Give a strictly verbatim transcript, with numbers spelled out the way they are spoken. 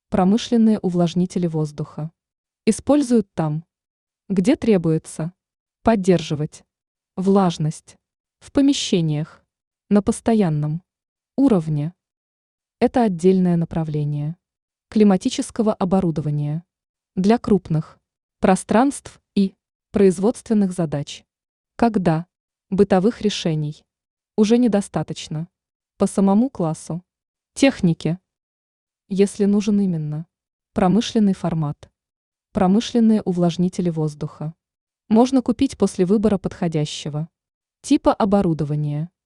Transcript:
Промышленные увлажнители воздуха. Используют там, где требуется. Поддерживать влажность в помещениях на постоянном уровне. Это отдельное направление климатического оборудования для крупных пространств и производственных задач, когда бытовых решений уже недостаточно по самому классу техники, если нужен именно промышленный формат. Промышленные увлажнители воздуха можно купить после выбора подходящего типа оборудования.